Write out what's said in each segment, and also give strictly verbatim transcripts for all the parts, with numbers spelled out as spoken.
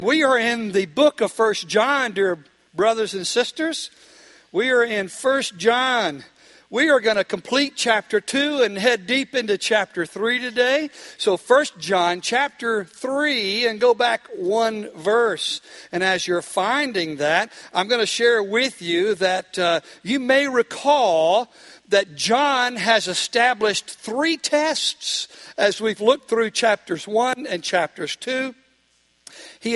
We are in the book of First John, dear brothers and sisters. We are in First John. We are going to complete chapter two and head deep into chapter three today. So First John chapter three, and go back one verse. And as you're finding that, I'm going to share with you that uh, you may recall that John has established three tests as we've looked through chapters one and chapters two. He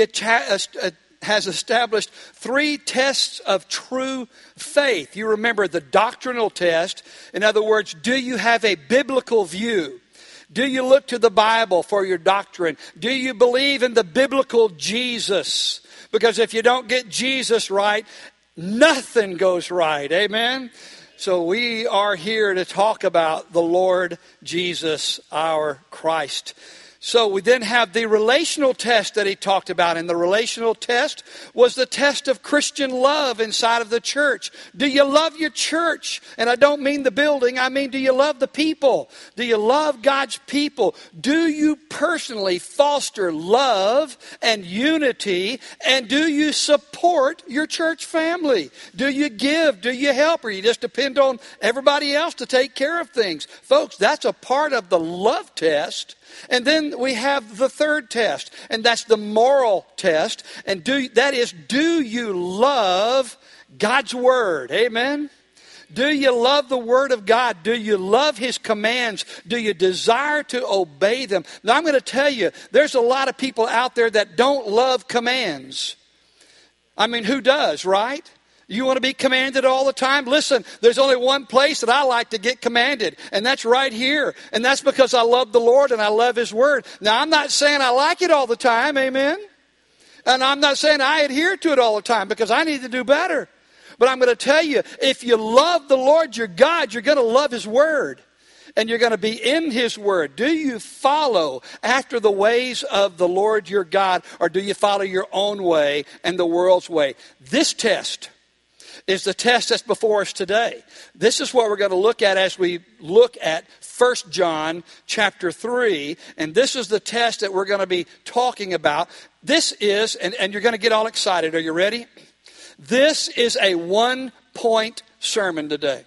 has established three tests of true faith. You remember the doctrinal test. In other words, do you have a biblical view? Do you look to the Bible for your doctrine? Do you believe in the biblical Jesus? Because if you don't get Jesus right, nothing goes right. Amen? So we are here to talk about the Lord Jesus, our Christ. So we then have the relational test that he talked about. And the relational test was the test of Christian love inside of the church. Do you love your church? And I don't mean the building. I mean, do you love the people? Do you love God's people? Do you personally foster love and unity? And do you support your church family? Do you give? Do you help? Or you just depend on everybody else to take care of things? Folks, that's a part of the love test. And then we have the third test, and that's the moral test. And do that is, do you love God's Word? Amen? Do you love the Word of God? Do you love His commands? Do you desire to obey them? Now, I'm going to tell you, there's a lot of people out there that don't love commands. I mean, who does, right? You want to be commanded all the time? Listen, there's only one place that I like to get commanded, and that's right here. And that's because I love the Lord and I love His Word. Now, I'm not saying I like it all the time, amen? And I'm not saying I adhere to it all the time, because I need to do better. But I'm going to tell you, if you love the Lord your God, you're going to love His Word. And you're going to be in His Word. Do you follow after the ways of the Lord your God, or do you follow your own way and the world's way? This test is the test that's before us today. This is what we're going to look at as we look at First John chapter three. And this is the test that we're going to be talking about. This is, and, and you're going to get all excited. Are you ready? This is a one-point sermon today.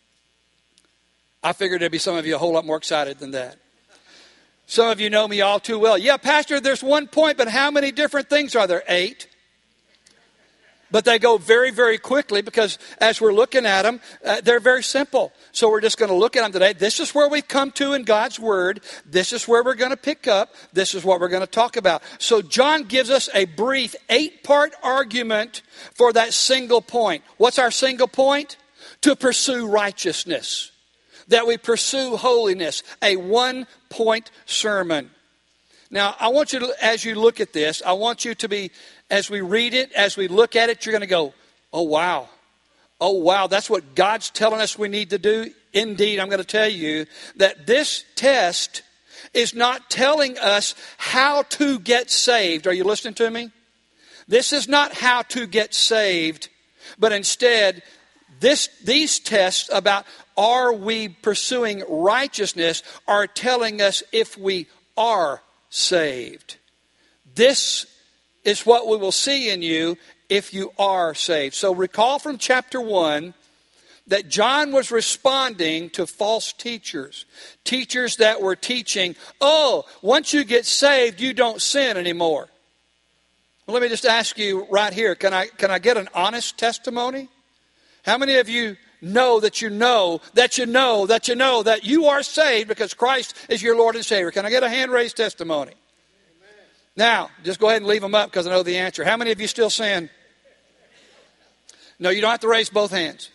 I figured there'd be some of you a whole lot more excited than that. Some of you know me all too well. Yeah, Pastor, there's one point, but how many different things are there? Eight. But they go very, very quickly, because as we're looking at them, uh, they're very simple. So we're just going to look at them today. This is where we've come to in God's Word. This is where we're going to pick up. This is what we're going to talk about. So John gives us a brief eight-part argument for that single point. What's our single point? To pursue righteousness. That we pursue holiness. A one-point sermon. Now, I want you to, as you look at this, I want you to be, as we read it, as we look at it, you're going to go, oh, wow. Oh, wow, that's what God's telling us we need to do. Indeed, I'm going to tell you that this test is not telling us how to get saved. Are you listening to me? This is not how to get saved, but instead, this these tests about are we pursuing righteousness are telling us if we are saved. This is what we will see in you if you are saved. So recall from chapter one that John was responding to false teachers. Teachers that were teaching, oh, once you get saved, you don't sin anymore. Well, let me just ask you right here, can I, can I get an honest testimony? How many of you know that you know, that you know, that you know that you are saved because Christ is your Lord and Savior? Can I get a hand-raised testimony? Amen. Now, just go ahead and leave them up because I know the answer. How many of you still sin? No, you don't have to raise both hands.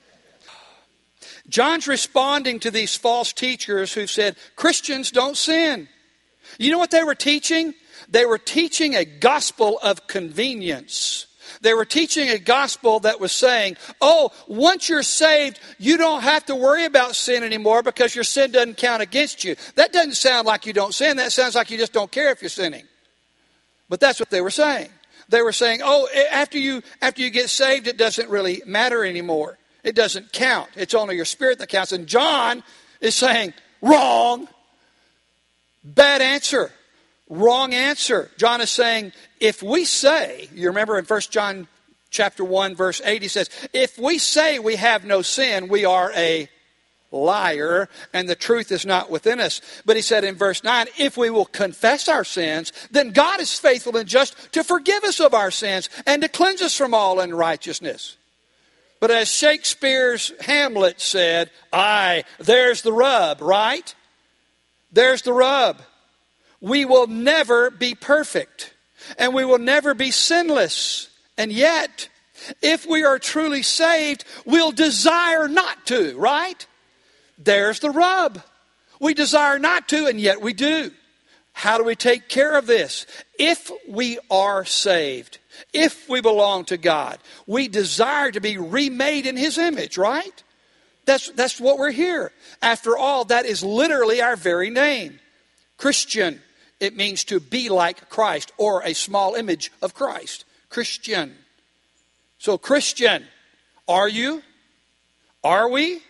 John's responding to these false teachers who said, Christians don't sin. You know what they were teaching? They were teaching a gospel of convenience. They were teaching a gospel that was saying, oh, once you're saved, you don't have to worry about sin anymore because your sin doesn't count against you. That doesn't sound like you don't sin. That sounds like you just don't care if you're sinning. But that's what they were saying. They were saying, oh, after you, after you get saved, it doesn't really matter anymore. It doesn't count. It's only your spirit that counts. And John is saying, wrong. Bad answer. Wrong answer. John is saying, if we say, you remember in First John chapter one, verse eight, he says, if we say we have no sin, we are a liar, and the truth is not within us. But he said in verse nine, if we will confess our sins, then God is faithful and just to forgive us of our sins and to cleanse us from all unrighteousness. But as Shakespeare's Hamlet said, aye, there's the rub, right? There's the rub. We will never be perfect, and we will never be sinless. And yet, if we are truly saved, we'll desire not to, right? There's the rub. We desire not to, and yet we do. How do we take care of this? If we are saved, if we belong to God, we desire to be remade in His image, right? That's, that's what we're here. After all, that is literally our very name. Christian. It means to be like Christ, or a small image of Christ. Christian. So Christian, are you? Are we?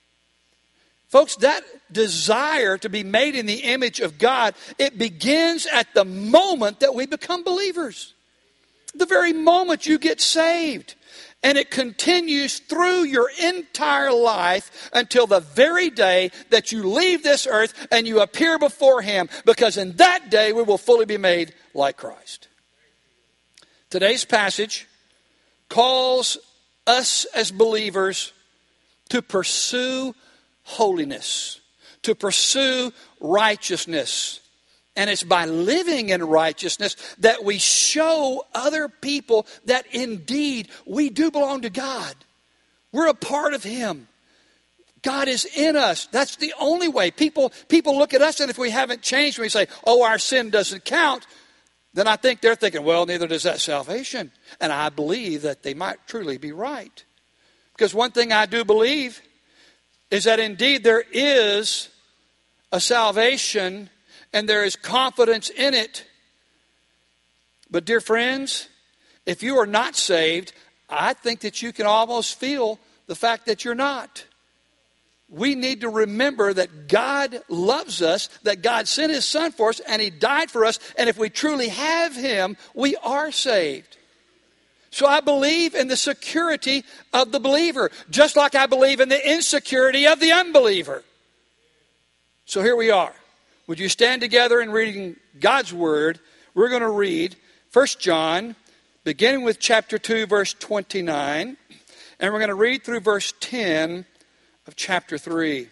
Folks, that desire to be made in the image of God, it begins at the moment that we become believers. The very moment you get saved. And it continues through your entire life until the very day that you leave this earth and you appear before Him. Because in that day we will fully be made like Christ. Today's passage calls us as believers to pursue holiness, to pursue righteousness. And it's by living in righteousness that we show other people that indeed we do belong to God. We're a part of Him. God is in us. That's the only way. People, people look at us, and if we haven't changed, we say, oh, our sin doesn't count. Then I think they're thinking, well, neither does that salvation. And I believe that they might truly be right. Because one thing I do believe is that indeed there is a salvation and there is confidence in it. But dear friends, if you are not saved, I think that you can almost feel the fact that you're not. We need to remember that God loves us, that God sent His Son for us, and He died for us. And if we truly have Him, we are saved. So I believe in the security of the believer, just like I believe in the insecurity of the unbeliever. So here we are. Would you stand together in reading God's Word? We're going to read First John, beginning with chapter two, verse twenty-nine. And we're going to read through verse ten of chapter three.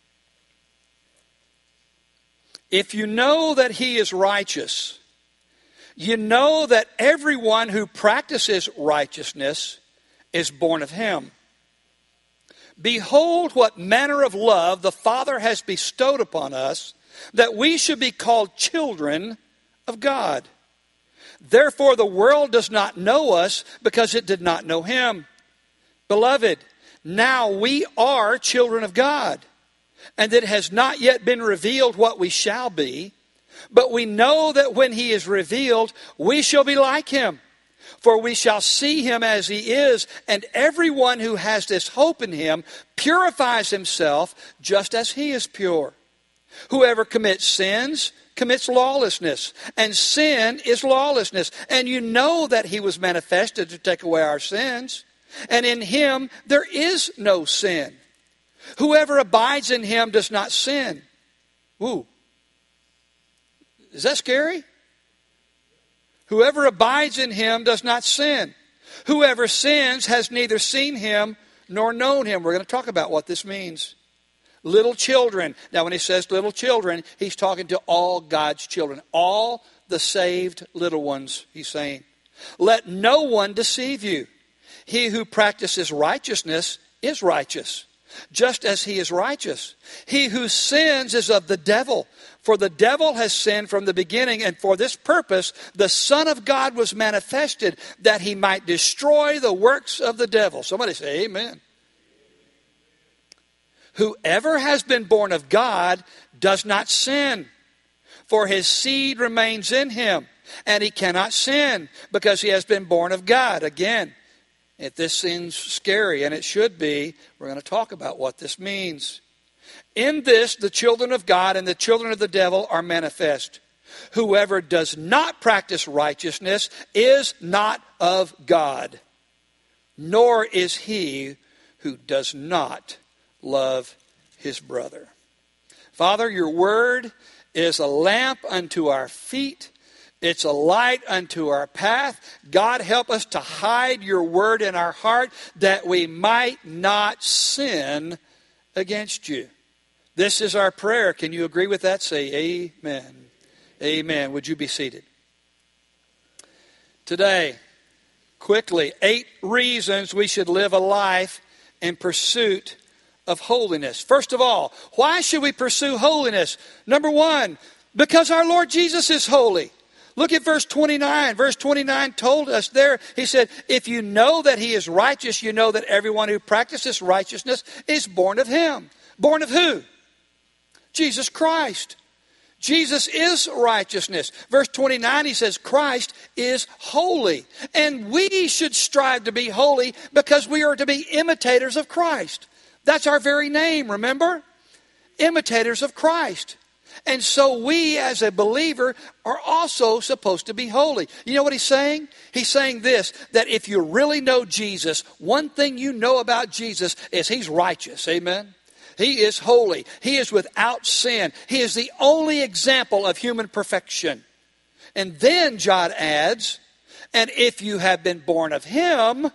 If you know that He is righteous, you know that everyone who practices righteousness is born of Him. Behold what manner of love the Father has bestowed upon us, that we should be called children of God. Therefore the world does not know us because it did not know Him. Beloved, now we are children of God, and it has not yet been revealed what we shall be. But we know that when He is revealed, we shall be like Him. For we shall see Him as He is, and everyone who has this hope in Him purifies himself just as He is pure. Whoever commits sins commits lawlessness, and sin is lawlessness. And you know that He was manifested to take away our sins, and in Him there is no sin. Whoever abides in Him does not sin. Ooh. Is that scary? Whoever abides in Him does not sin. Whoever sins has neither seen Him nor known Him. We're going to talk about what this means. Little children. Now when he says little children, he's talking to all God's children. All the saved little ones, he's saying. Let no one deceive you. He who practices righteousness is righteous, just as he is righteous. He who sins is of the devil, for the devil has sinned from the beginning, and for this purpose the Son of God was manifested, that He might destroy the works of the devil. Somebody say amen. Whoever has been born of God does not sin, for his seed remains in him, and he cannot sin because he has been born of God. Again, if this seems scary, and it should be, we're going to talk about what this means. In this, the children of God and the children of the devil are manifest. whoever does not practice righteousness is not of God, nor is he who does not love his brother. Father, your word is a lamp unto our feet. It's a light unto our path. God, help us to hide your word in our heart that we might not sin against you. This is our prayer. Can you agree with that? Say amen. Amen. Would you be seated? Today, quickly, eight reasons we should live a life in pursuit of holiness. First of all, why should we pursue holiness? Number one, because our Lord Jesus is holy. Look at verse twenty-nine. Verse twenty-nine told us there, he said, if you know that he is righteous, you know that everyone who practices righteousness is born of him. Born of who? Jesus Christ. Jesus is righteousness. Verse twenty-nine, he says, Christ is holy. And we should strive to be holy because we are to be imitators of Christ. That's our very name, remember? Imitators of Christ. And so we as a believer are also supposed to be holy. You know what he's saying? He's saying this, that if you really know Jesus, one thing you know about Jesus is he's righteous. Amen? He is holy. He is without sin. He is the only example of human perfection. And then John adds, and if you have been born of him,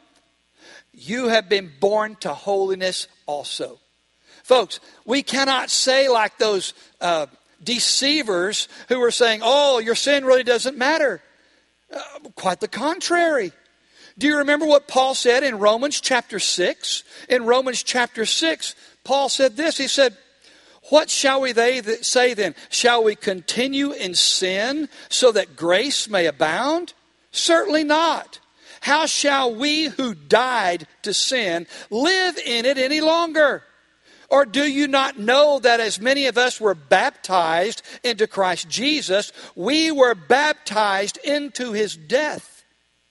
you have been born to holiness also. Folks, we cannot say like those uh, deceivers who were saying, oh, your sin really doesn't matter. Uh, quite the contrary. Do you remember what Paul said in Romans chapter six? In Romans chapter six, Paul said this. He said, what shall we they that say then? Shall we continue in sin so that grace may abound? Certainly not. How shall we who died to sin live in it any longer? Or do you not know that as many of us were baptized into Christ Jesus, we were baptized into his death?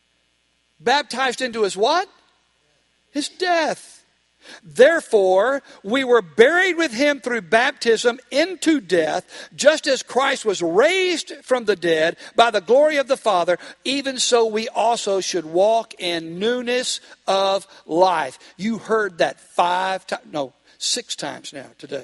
Baptized into his what? His death. Therefore, we were buried with him through baptism into death, just as Christ was raised from the dead by the glory of the Father, even so we also should walk in newness of life. You heard that five times, no, six times now today.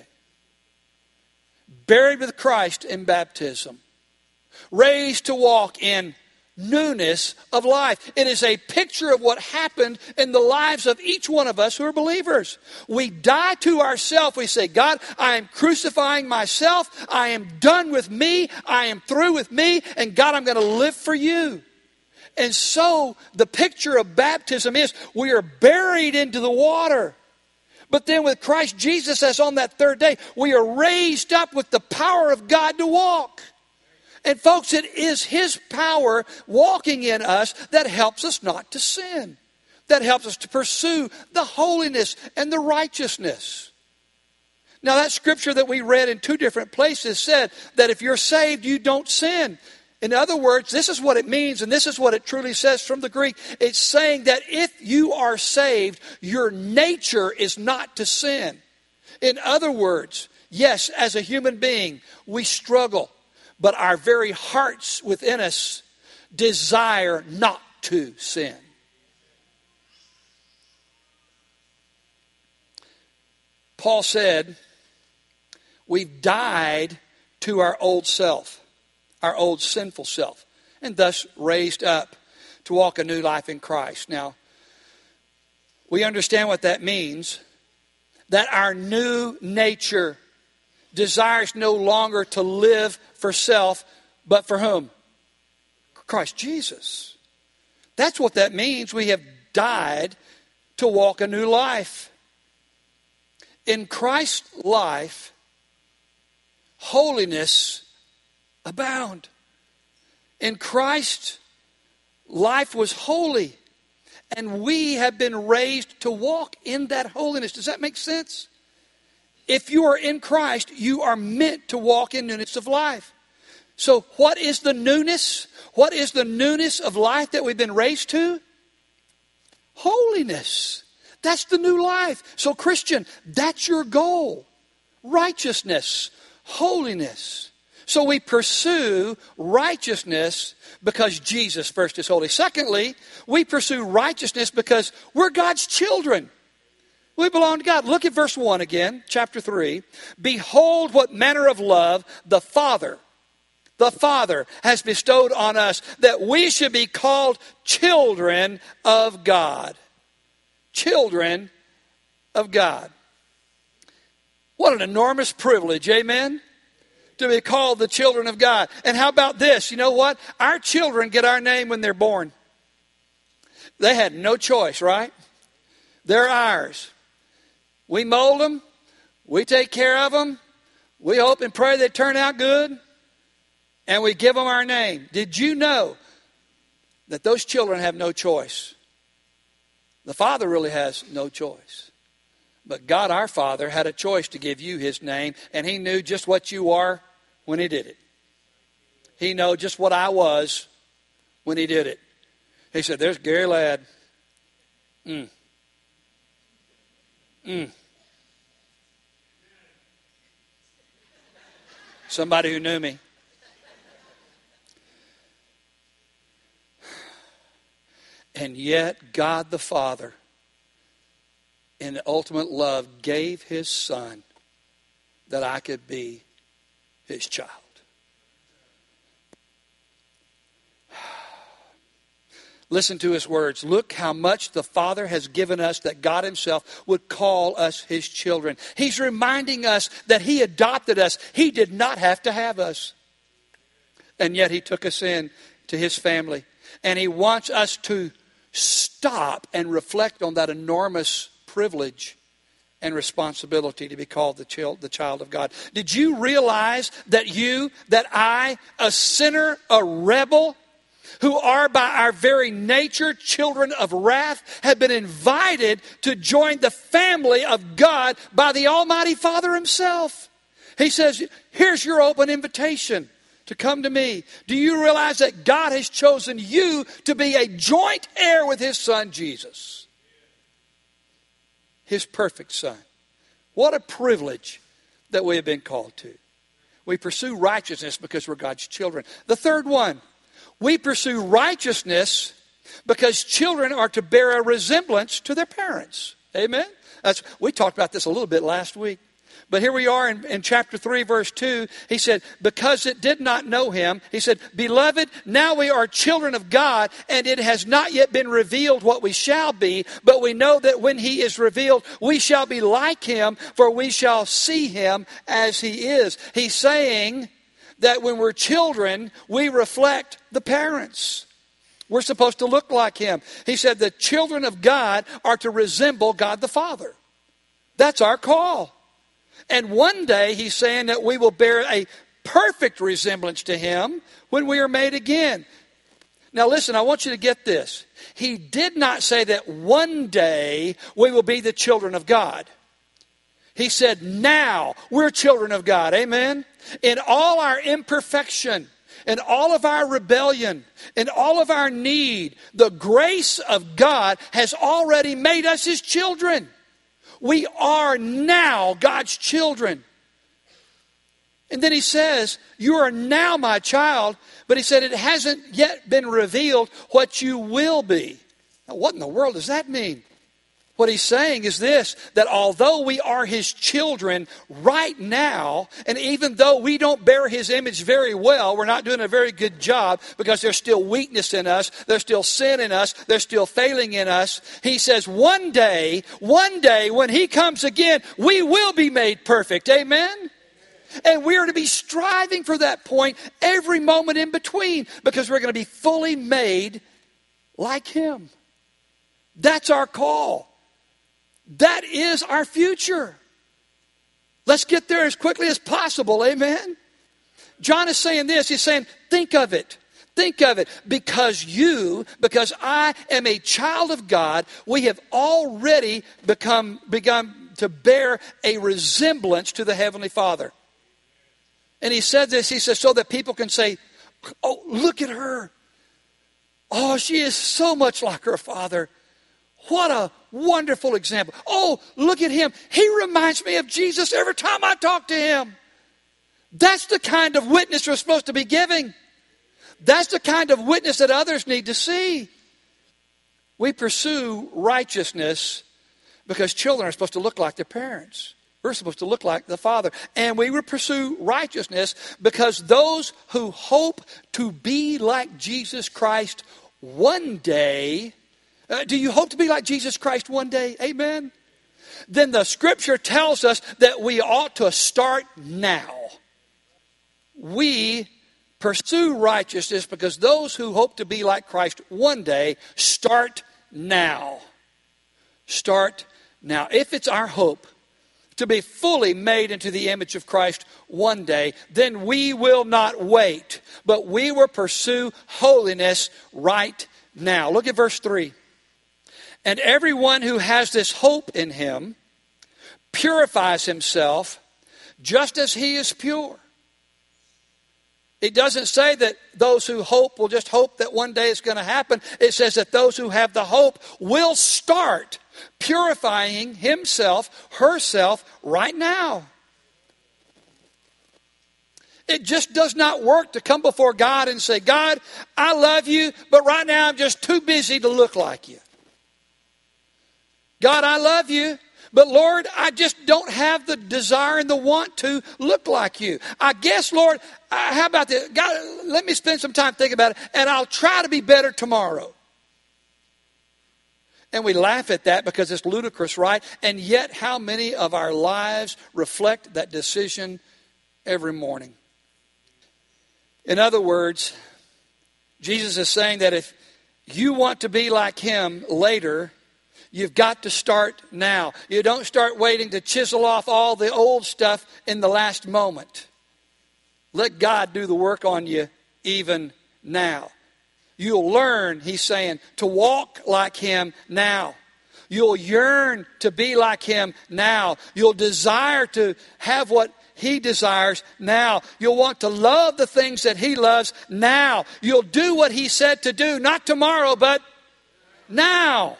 Buried with Christ in baptism. Raised to walk in newness of life. It is a picture of what happened in the lives of each one of us who are believers. We die to ourselves. We say, God, I am crucifying myself. I am done with me. I am through with me. And God, I'm going to live for you. And so the picture of baptism is we are buried into the water. But then with Christ Jesus, as on that third day, we are raised up with the power of God to walk. And folks, it is his power walking in us that helps us not to sin. That helps us to pursue the holiness and the righteousness. Now that scripture that we read in two different places said that if you're saved, you don't sin. In other words, this is what it means, and this is what it truly says from the Greek. It's saying that if you are saved, your nature is not to sin. In other words, yes, as a human being, we struggle. But our very hearts within us desire not to sin. Paul said, we've died to our old self, our old sinful self, and thus raised up to walk a new life in Christ. Now, we understand what that means, that our new nature desires no longer to live for self, but for whom? Christ Jesus. That's what that means. We have died to walk a new life. In Christ's life, holiness abound. In Christ, life was holy, and we have been raised to walk in that holiness. Does that make sense? If you are in Christ, you are meant to walk in newness of life. So what is the newness? What is the newness of life that we've been raised to? Holiness. That's the new life. So Christian, that's your goal. Righteousness. Holiness. So we pursue righteousness because Jesus first is holy. Secondly, we pursue righteousness because we're God's children. We belong to God. Look at verse one again, chapter three. Behold what manner of love the Father, the Father has bestowed on us, that we should be called children of God. Children of God. What an enormous privilege, amen? To be called the children of God. And how about this? You know what? Our children get our name when they're born. They had no choice, right? They're ours. We mold them. We take care of them. We hope and pray they turn out good. And we give them our name. Did you know that those children have no choice? The Father really has no choice. But God our Father had a choice to give you His name. And He knew just what you are when He did it. He knew just what I was when He did it. He said, there's Gary Ladd. Mm. Mm. Somebody who knew me. And yet God the Father, in ultimate love, gave His Son that I could be His child. Listen to His words. Look how much the Father has given us that God Himself would call us His children. He's reminding us that He adopted us. He did not have to have us. And yet He took us in to His family. And He wants us to stop and reflect on that enormous privilege and responsibility to be called the child, the child of God. Did you realize that you, that I, a sinner, a rebel, who are by our very nature children of wrath, have been invited to join the family of God by the Almighty Father Himself? He says, here's your open invitation to come to me. Do you realize that God has chosen you to be a joint heir with His Son, Jesus? His perfect Son. What a privilege that we have been called to. We pursue righteousness because we're God's children. The third one, we pursue righteousness because children are to bear a resemblance to their parents. Amen? That's, we talked about this a little bit last week. But here we are in, in chapter three, verse two. He said, because it did not know Him, He said, beloved, now we are children of God, and it has not yet been revealed what we shall be. But we know that when He is revealed, we shall be like Him, for we shall see Him as He is. He's saying that when we're children, we reflect the parents. We're supposed to look like Him. He said the children of God are to resemble God the Father. That's our call. And one day He's saying that we will bear a perfect resemblance to Him when we are made again. Now listen, I want you to get this. He did not say that one day we will be the children of God. He said now we're children of God. Amen? In all our imperfection, in all of our rebellion, in all of our need, the grace of God has already made us His children. We are now God's children. And then He says, you are now my child, but He said it hasn't yet been revealed what you will be. Now, what in the world does that mean? What He's saying is this, that although we are His children right now, and even though we don't bear His image very well, we're not doing a very good job because there's still weakness in us, there's still sin in us, there's still failing in us. He says one day, one day when He comes again, we will be made perfect. Amen? And we are to be striving for that point every moment in between because we're going to be fully made like Him. That's our call. That is our future. Let's get there as quickly as possible. Amen? John is saying this. He's saying, think of it. Think of it. Because you, because I am a child of God, we have already become begun to bear a resemblance to the Heavenly Father. And he said this. He says, so that people can say, oh, look at her. Oh, she is so much like her father. What a wonderful example. Oh, look at him. He reminds me of Jesus every time I talk to him. That's the kind of witness we're supposed to be giving. That's the kind of witness that others need to see. We pursue righteousness because children are supposed to look like their parents. We're supposed to look like the Father. And we will pursue righteousness because those who hope to be like Jesus Christ one day, uh, do you hope to be like Jesus Christ one day? Amen? Then the Scripture tells us that we ought to start now. We pursue righteousness because those who hope to be like Christ one day start now. Start now. If it's our hope to be fully made into the image of Christ one day, then we will not wait, but we will pursue holiness right now. Look at verse three. And everyone who has this hope in him purifies himself just as he is pure. It doesn't say that those who hope will just hope that one day it's going to happen. It says that those who have the hope will start purifying himself, herself, right now. It just does not work to come before God and say, God, I love you, but right now I'm just too busy to look like you. God, I love you, but Lord, I just don't have the desire and the want to look like you. I guess, Lord, uh, how about this? God, let me spend some time thinking about it, and I'll try to be better tomorrow. And we laugh at that because it's ludicrous, right? And yet, how many of our lives reflect that decision every morning? In other words, Jesus is saying that if you want to be like him later, you've got to start now. You don't start waiting to chisel off all the old stuff in the last moment. Let God do the work on you even now. You'll learn, he's saying, to walk like him now. You'll yearn to be like him now. You'll desire to have what he desires now. You'll want to love the things that he loves now. You'll do what he said to do, not tomorrow, but now.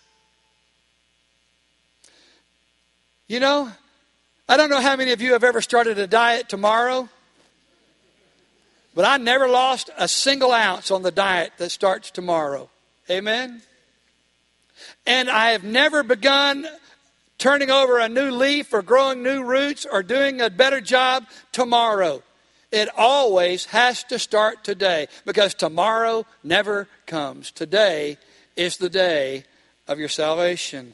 You know, I don't know how many of you have ever started a diet tomorrow, but I never lost a single ounce on the diet that starts tomorrow. Amen? And I have never begun turning over a new leaf or growing new roots or doing a better job tomorrow. It always has to start today because tomorrow never comes. Today is the day of your salvation.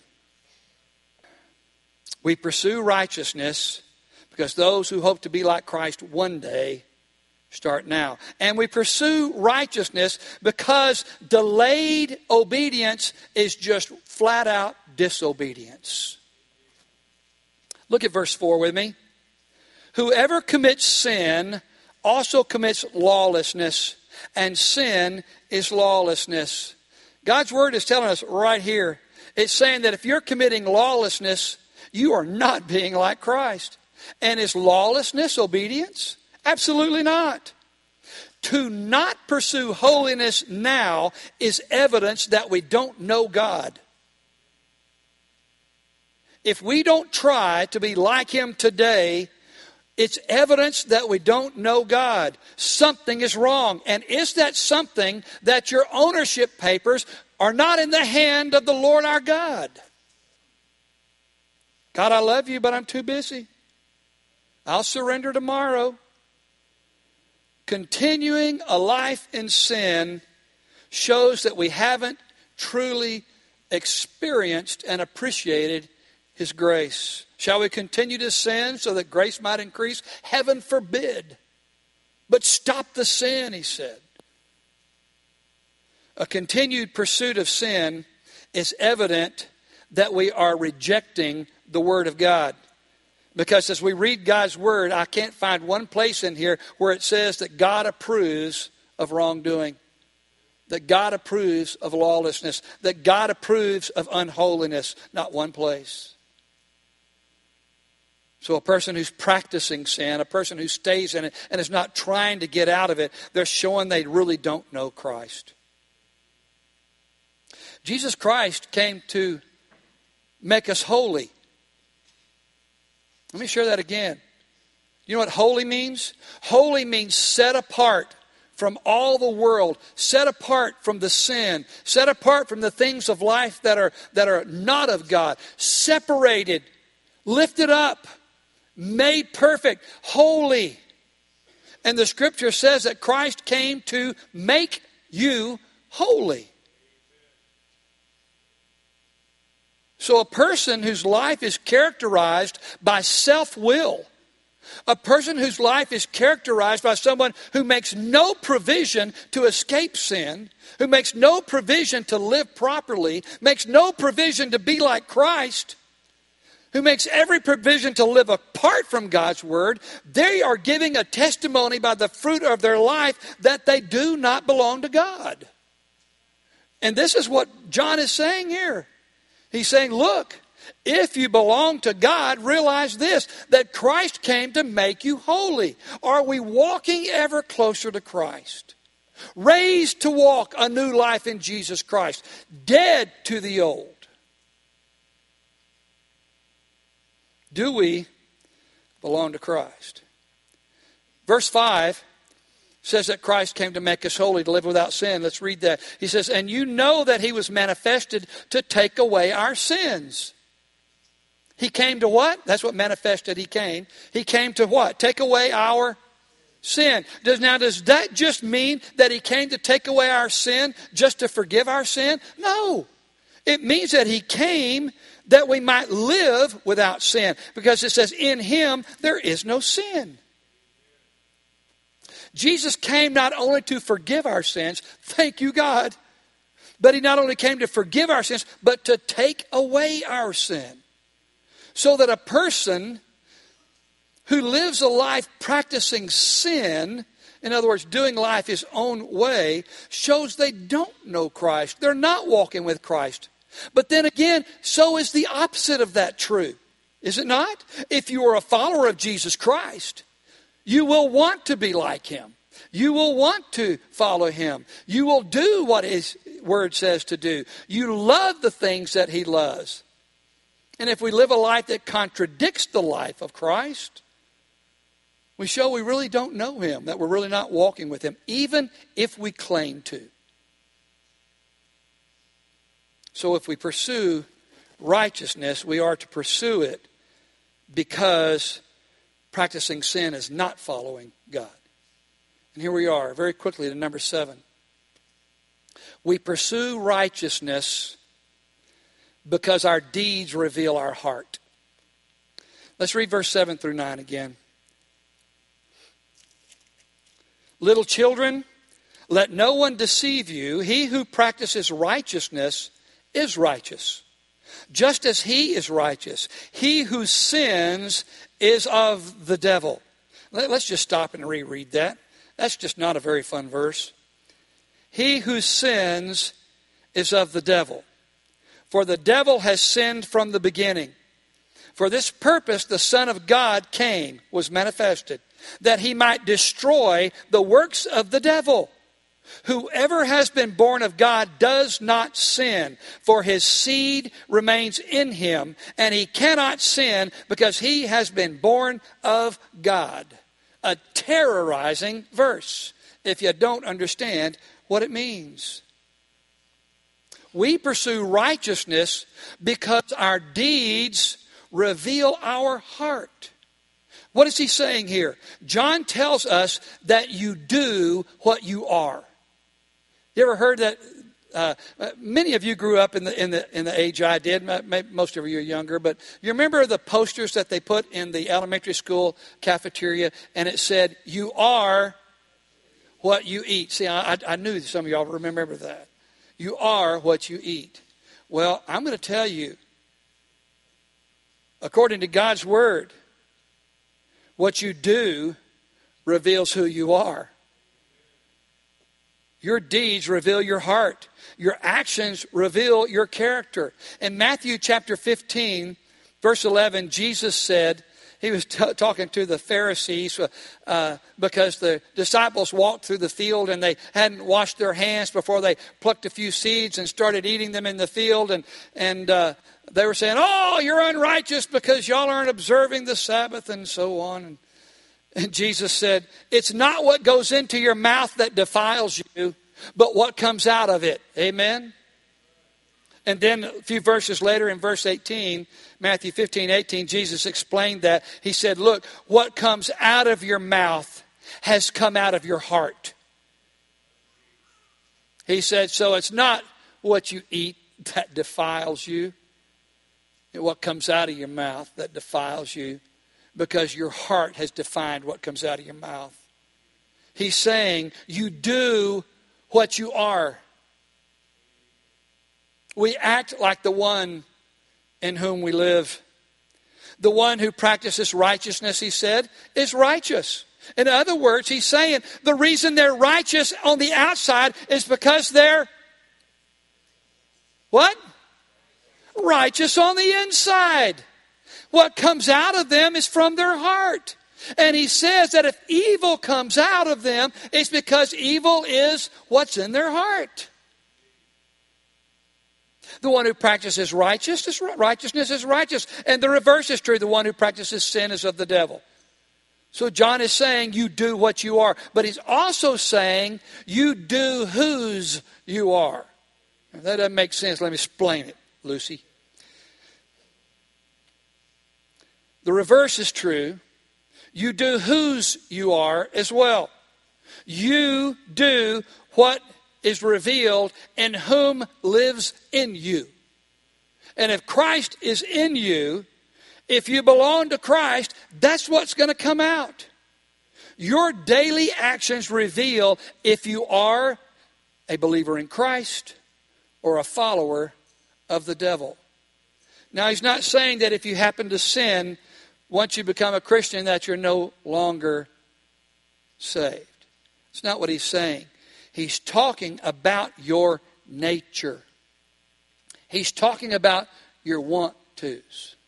We pursue righteousness because those who hope to be like Christ one day start now. And we pursue righteousness because delayed obedience is just flat out disobedience. Look at verse four with me. Whoever commits sin also commits lawlessness, and sin is lawlessness. God's word is telling us right here. It's saying that if you're committing lawlessness, you are not being like Christ. And is lawlessness obedience? Absolutely not. To not pursue holiness now is evidence that we don't know God. If we don't try to be like him today, it's evidence that we don't know God. Something is wrong. And is that something that your ownership papers are not in the hand of the Lord our God? God, I love you, but I'm too busy. I'll surrender tomorrow. Continuing a life in sin shows that we haven't truly experienced and appreciated his grace. Shall we continue to sin so that grace might increase? Heaven forbid. But stop the sin, he said. A continued pursuit of sin is evident that we are rejecting the Word of God. Because as we read God's Word, I can't find one place in here where it says that God approves of wrongdoing, that God approves of lawlessness, that God approves of unholiness. Not one place. So a person who's practicing sin, a person who stays in it and is not trying to get out of it, they're showing they really don't know Christ. Jesus Christ came to make us holy. Let me share that again. You know what holy means? Holy means set apart from all the world, set apart from the sin, set apart from the things of life that are, that are not of God, separated, lifted up, made perfect, holy. And the scripture says that Christ came to make you holy. So a person whose life is characterized by self-will, a person whose life is characterized by someone who makes no provision to escape sin, who makes no provision to live properly, makes no provision to be like Christ, who makes every provision to live apart from God's word, they are giving a testimony by the fruit of their life that they do not belong to God. And this is what John is saying here. He's saying, look, if you belong to God, realize this, that Christ came to make you holy. Are we walking ever closer to Christ? Raised to walk a new life in Jesus Christ. Dead to the old. Do we belong to Christ? Verse five says that Christ came to make us holy, to live without sin. Let's read that. He says, and you know that he was manifested to take away our sins. He came to what? That's what manifested he came. He came to what? Take away our sin. Does, now, does that just mean that he came to take away our sin, just to forgive our sin? No. It means that he came that we might live without sin. Because it says, in him there is no sin. Jesus came not only to forgive our sins, thank you God, but he not only came to forgive our sins, but to take away our sin. So that a person who lives a life practicing sin, in other words, doing life his own way, shows they don't know Christ. They're not walking with Christ. But then again, so is the opposite of that true. Is it not? If you are a follower of Jesus Christ, you will want to be like him. You will want to follow him. You will do what his word says to do. You love the things that he loves. And if we live a life that contradicts the life of Christ, we show we really don't know him, that we're really not walking with him, even if we claim to. So if we pursue righteousness, we are to pursue it because practicing sin is not following God. And here we are, very quickly to number seven. We pursue righteousness because our deeds reveal our heart. Let's read verse seven through nine again. Little children, let no one deceive you. He who practices righteousness is righteous, just as he is righteous. He who sins is of the devil. Let's just stop and reread that. That's just not a very fun verse. He who sins is of the devil. For the devil has sinned from the beginning. For this purpose the Son of God came, was manifested, that he might destroy the works of the devil. Whoever has been born of God does not sin, for his seed remains in him, and he cannot sin because he has been born of God. A terrorizing verse, if you don't understand what it means. We pursue righteousness because our deeds reveal our heart. What is he saying here? John tells us that you do what you are. You ever heard that? Uh, many of you grew up in the in the in the age I did. Maybe most of you are younger, but you remember the posters that they put in the elementary school cafeteria, and it said, "You are what you eat." See, I, I knew some of y'all remember that. You are what you eat. Well, I'm going to tell you, according to God's word, what you do reveals who you are. Your deeds reveal your heart. Your actions reveal your character. In Matthew chapter fifteen, verse eleven, Jesus said, he was t- talking to the Pharisees uh, because the disciples walked through the field and they hadn't washed their hands before they plucked a few seeds and started eating them in the field. And, and uh, they were saying, oh, you're unrighteous because y'all aren't observing the Sabbath and so on. And, And Jesus said, it's not what goes into your mouth that defiles you, but what comes out of it. Amen? And then a few verses later in verse eighteen, Matthew fifteen, eighteen, Jesus explained that. He said, look, what comes out of your mouth has come out of your heart. He said, so it's not what you eat that defiles you, and what comes out of your mouth that defiles you, because your heart has defined what comes out of your mouth. He's saying, you do what you are. We act like the one in whom we live. The one who practices righteousness, he said, is righteous. In other words, he's saying the reason they're righteous on the outside is because they're what? Righteous on the inside. What comes out of them is from their heart. And he says that if evil comes out of them, it's because evil is what's in their heart. The one who practices righteousness, righteousness is righteous. And the reverse is true. The one who practices sin is of the devil. So John is saying you do what you are. But he's also saying you do whose you are. If that doesn't make sense, let me explain it, Lucy. The reverse is true. You do whose you are as well. You do what is revealed in whom lives in you. And if Christ is in you, if you belong to Christ, that's what's going to come out. Your daily actions reveal if you are a believer in Christ or a follower of the devil. Now, he's not saying that if you happen to sin, once you become a Christian, that you're no longer saved. It's not what he's saying. He's talking about your nature. He's talking about your want-tos.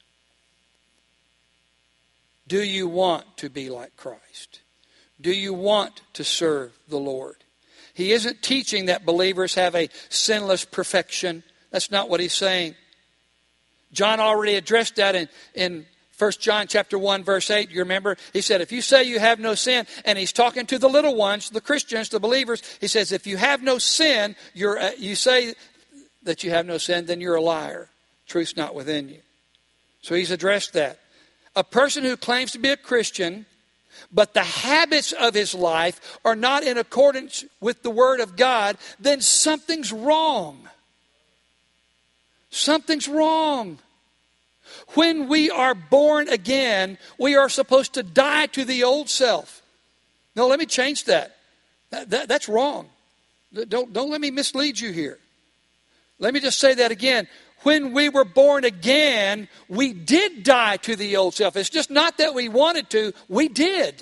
Do you want to be like Christ? Do you want to serve the Lord? He isn't teaching that believers have a sinless perfection. That's not what he's saying. John already addressed that in, in First John chapter one, verse eight. You remember? He said, if you say you have no sin, and he's talking to the little ones, the Christians, the believers. He says, if you have no sin, you're, uh, you say that you have no sin, then you're a liar. Truth's not within you. So he's addressed that. A person who claims to be a Christian, but the habits of his life are not in accordance with the Word of God, then something's wrong. Something's wrong. When we are born again, we are supposed to die to the old self. No, let me change that. that, that that's wrong. Don't, don't let me mislead you here. Let me just say that again. When we were born again, we did die to the old self. It's just not that we wanted to, we did.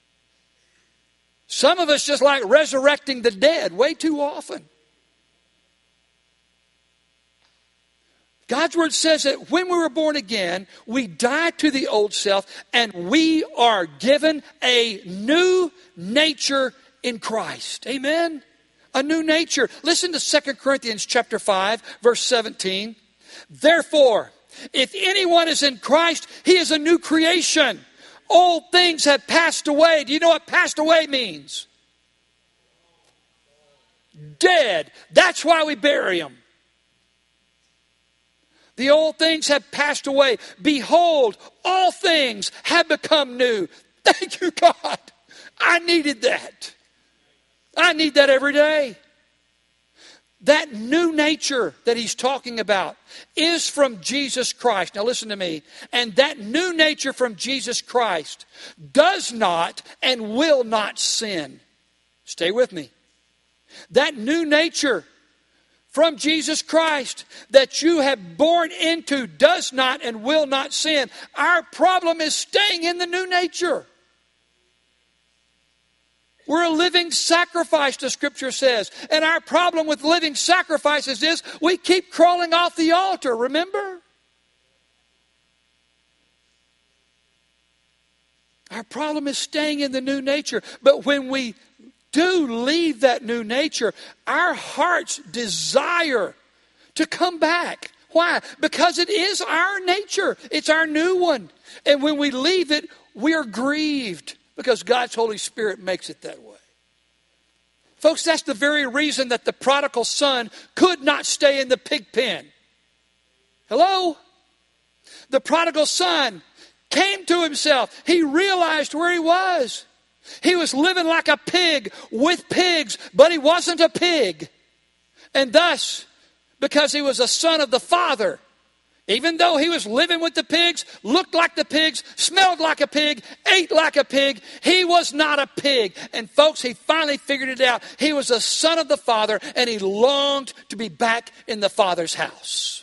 Some of us just like resurrecting the dead way too often. God's Word says that when we were born again, we died to the old self and we are given a new nature in Christ. Amen? A new nature. Listen to Second Corinthians chapter five, verse seventeen. Therefore, if anyone is in Christ, he is a new creation. Old things have passed away. Do you know what passed away means? Dead. That's why we bury them. The old things have passed away. Behold, all things have become new. Thank you, God. I needed that. I need that every day. That new nature that he's talking about is from Jesus Christ. Now listen to me. And that new nature from Jesus Christ does not and will not sin. Stay with me. That new nature from Jesus Christ that you have born into does not and will not sin. Our problem is staying in the new nature. We're a living sacrifice, the Scripture says. And our problem with living sacrifices is we keep crawling off the altar, remember? Our problem is staying in the new nature. But when we do leave that new nature, our hearts desire to come back. Why? Because it is our nature. It's our new one. And when we leave it, we are grieved. Because God's Holy Spirit makes it that way. Folks, that's the very reason that the prodigal son could not stay in the pig pen. Hello? The prodigal son came to himself. He realized where he was. He was living like a pig with pigs, but he wasn't a pig. And thus, because he was a son of the Father, even though he was living with the pigs, looked like the pigs, smelled like a pig, ate like a pig, he was not a pig. And folks, he finally figured it out. He was a son of the Father, and he longed to be back in the Father's house.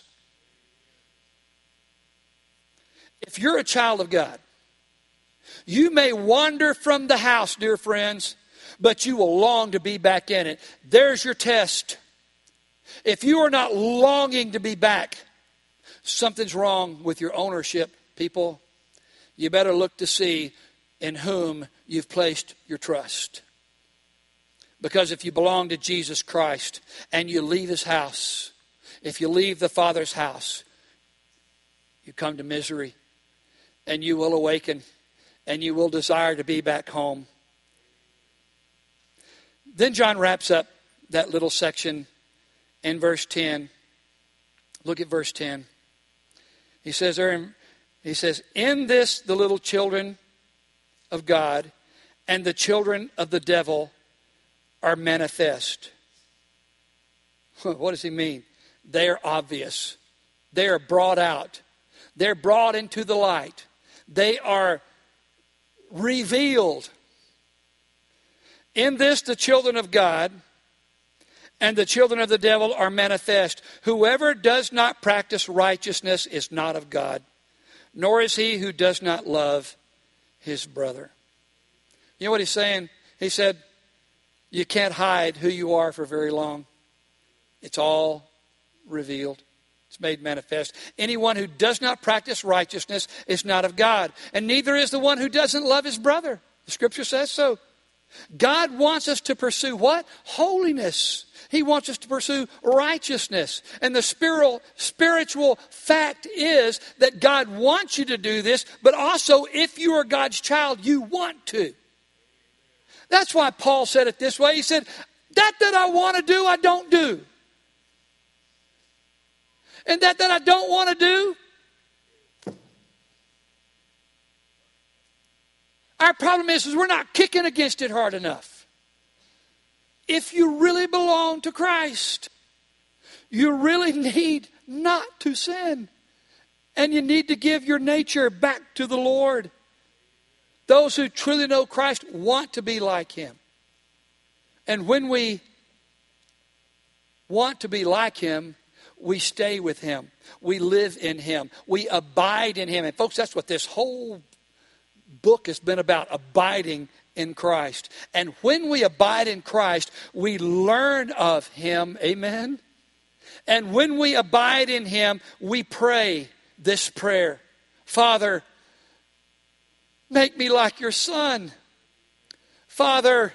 If you're a child of God, you may wander from the house, dear friends, but you will long to be back in it. There's your test. If you are not longing to be back, something's wrong with your ownership, people. You better look to see in whom you've placed your trust. Because if you belong to Jesus Christ and you leave his house, if you leave the Father's house, you come to misery and you will awaken and you will desire to be back home. Then John wraps up that little section in verse ten. Look at verse ten. He says, he says, in this the little children of God and the children of the devil are manifest. What does he mean? They are obvious. They are brought out. They're brought into the light. They are revealed. In this the children of God and the children of the devil are manifest. Whoever does not practice righteousness is not of God, nor is he who does not love his brother. You know what he's saying? He said, you can't hide who you are for very long. It's all revealed. It's made manifest. Anyone who does not practice righteousness is not of God, and neither is the one who doesn't love his brother. The scripture says so. God wants us to pursue what? Holiness. He wants us to pursue righteousness. And the spiritual, spiritual fact is that God wants you to do this, but also if you are God's child, you want to. That's why Paul said it this way. He said, that that I want to do, I don't do. And that that I don't want to do, our problem is, is we're not kicking against it hard enough. If you really belong to Christ, you really need not to sin. And you need to give your nature back to the Lord. Those who truly know Christ want to be like him. And when we want to be like him, we stay with him. We live in him. We abide in him. And folks, that's what this whole book has been about, abiding in Christ. And when we abide in Christ, we learn of him. Amen. And when we abide in him, we pray this prayer. Father, make me like your son. Father,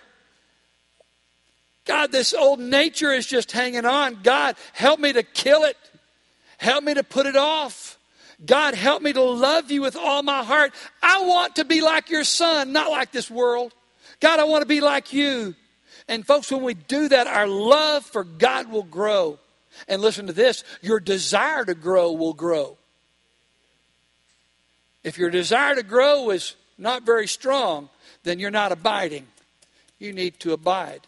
God, this old nature is just hanging on. God, help me to kill it. Help me to put it off. God, help me to love you with all my heart. I want to be like your son, not like this world. God, I want to be like you. And folks, when we do that, our love for God will grow. And listen to this, your desire to grow will grow. If your desire to grow is not very strong, then you're not abiding. You need to abide.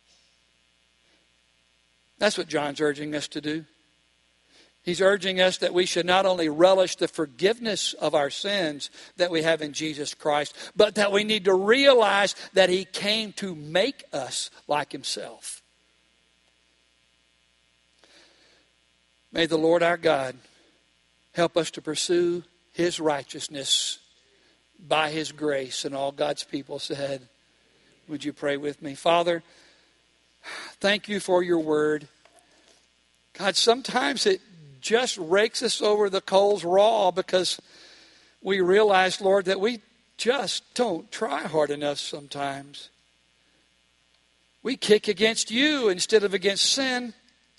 That's what John's urging us to do. He's urging us that we should not only relish the forgiveness of our sins that we have in Jesus Christ, but that we need to realize that he came to make us like himself. May the Lord our God help us to pursue his righteousness by his grace. And all God's people said, would you pray with me? Father, thank you for your word. God, sometimes it just rakes us over the coals raw because we realize, Lord, that we just don't try hard enough sometimes. We kick against you instead of against sin.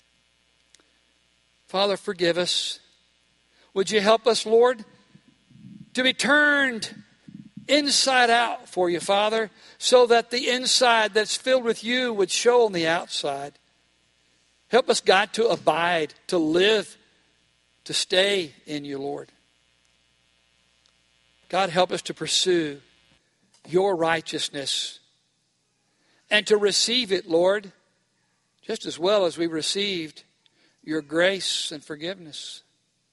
Father, forgive us. Would you help us, Lord, to be turned inside out for you, Father, so that the inside that's filled with you would show on the outside. Help us, God, to abide, to live, to stay in you, Lord. God, help us to pursue your righteousness and to receive it, Lord, just as well as we received your grace and forgiveness.